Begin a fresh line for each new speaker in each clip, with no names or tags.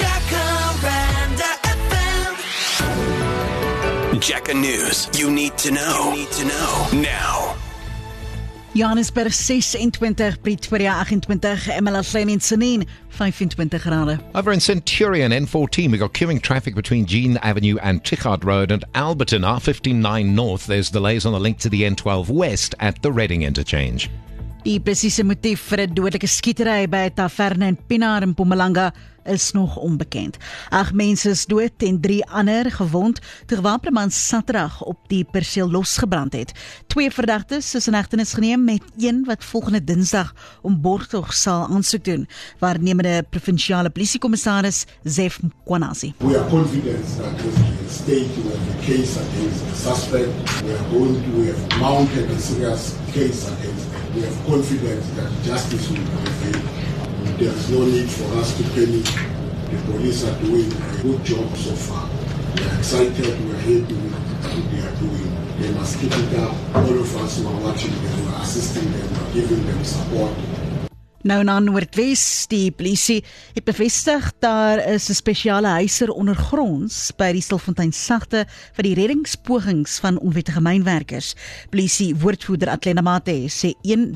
Jacaranda FM. Jaca News. You need to know. Now.
Johannesburg 26, Pretoria 28, Emalahlen en Tsenin 25 grade.
Over in Centurion, N14, we got queuing traffic between Jean Avenue and Trichard Road, and Alberton, R59 North. There's delays on the link to the N12 West at the Reading interchange.
Die presiese motief vir 'n dodelike skietery by 'n taverne in Pienaar in Mpumalanga is nog onbekend. 8 mense is dood en 3 ander gewond toe gewapende man Saterdag op die perseel losgebrand het. 2 verdagtes is in hegtenis geneem met een wat volgende Dinsdag om borgtog sal aansoek doen, waarnemende provinsiale polisiekommissaris Zef Mkwanasi.
We are confident that the state will have a case against the suspect. We have mounted a serious case against them. We have confidence that justice will prevail. There is no need for us to panic. The police are doing a good job so far. We are excited, we are happy with what they are doing. They must keep it up. All of us who are watching them, we are assisting them, we are giving them support.
Nou na Noordwes, die polisie het bevestig daar is 'n spesiale huiser ondergronds by die Stilfontein sagte vir die reddingspogings van onwettige mynwerkers. Polisie woordvoerder Atlena Mate sê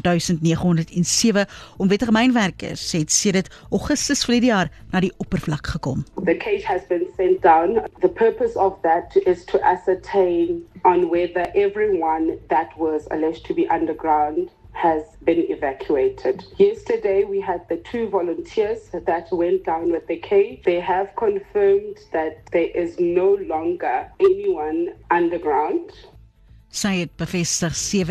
1907 onwettige mynwerkers het sedert Augustus verlede jaar na die oppervlak gekom.
The cage has been sent down. The purpose of that is to ascertain on whether everyone that was alleged to be underground has been evacuated. Yesterday we had the 2 volunteers that went down with the cage. They have confirmed that there is no longer anyone underground.
Sy het bevestig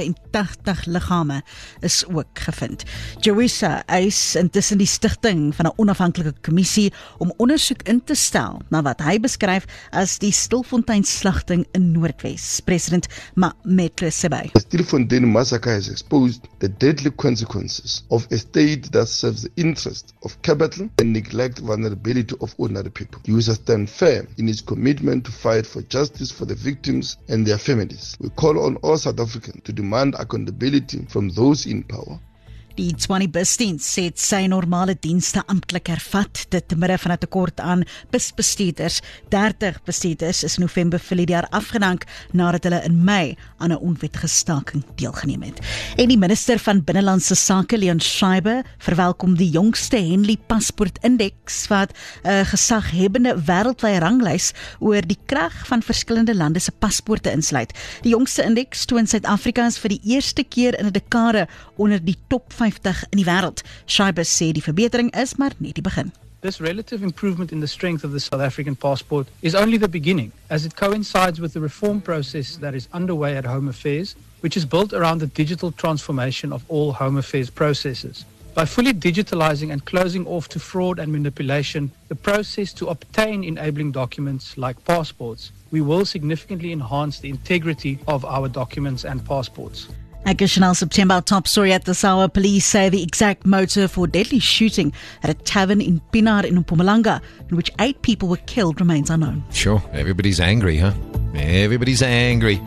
87 liggame is ook gevind. Jowisa eis intussen die stigting van 'n onafhanklike kommissie om ondersoek in te stel na wat hy beskryf as die Stilfontein slagting in Noordwes. President Mametle Sebei.
The Stilfontein massacre has exposed the deadly consequences of a state that serves the interest of capital and neglect vulnerability of ordinary people. Jowisa stands firm in its commitment to fight for justice for the victims and their families. We call on all South Africans to demand accountability from those in power.
Die Tshwane busdiens het sy normale dienste amptelik hervat, dit te midde van 'n tekort aan busbestuurders. 30 bestuurders is in November verlede jaar afgedank nadat hulle in Mei aan 'n onwettige staking deelgeneem het. En die minister van Binnelandse Sake, Leon Schreiber, verwelkom die jongste Henley Paspoort Indeks wat 'n gesaghebbende wêreldwye ranglys oor die krag van verskillende lande se paspoorte insluit. Die jongste indeks toon Suid-Afrika vir die eerste keer in 'n dekade onder die top 50 in die wêreld. Schreiber sê die verbetering is maar net die begin.
This relative improvement in the strength of the South African passport is only the beginning, as it coincides with the reform process that is underway at Home Affairs, which is built around the digital transformation of all Home Affairs processes. By fully digitalizing and closing off to fraud and manipulation, the process to obtain enabling documents like passports, we will significantly enhance the integrity of our documents and passports.
Additional September top story at the Sawa. Police say the exact motive for deadly shooting at a tavern in Pienaar in Mpumalanga, in which 8 people were killed, remains unknown.
Sure, everybody's angry, huh? Everybody's angry.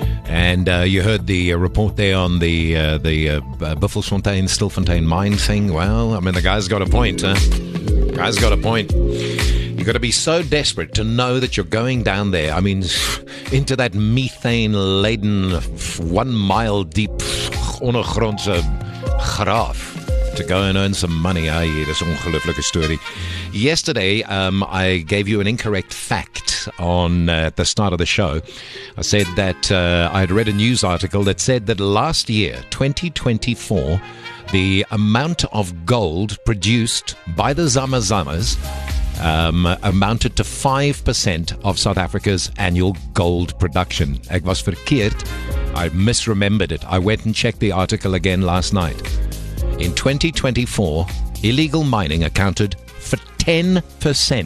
And you heard the report there on the Buffelsfontein, Stilfontein mine thing. Well, I mean, the guy's got a point, huh? Guy's got a point. You've got to be so desperate to know that you're going down there. I mean, into that methane-laden, 1 mile deep ondergrondse graaf to go and earn some money. That's an ongelooflijke story. Yesterday, I gave you an incorrect fact on at the start of the show. I said that I had read a news article that said that last year, 2024, the amount of gold produced by the Zamazamas amounted to 5% of South Africa's annual gold production. Ek was verkeerd. I misremembered it. I went and checked the article again last night. In 2024, illegal mining accounted for 10%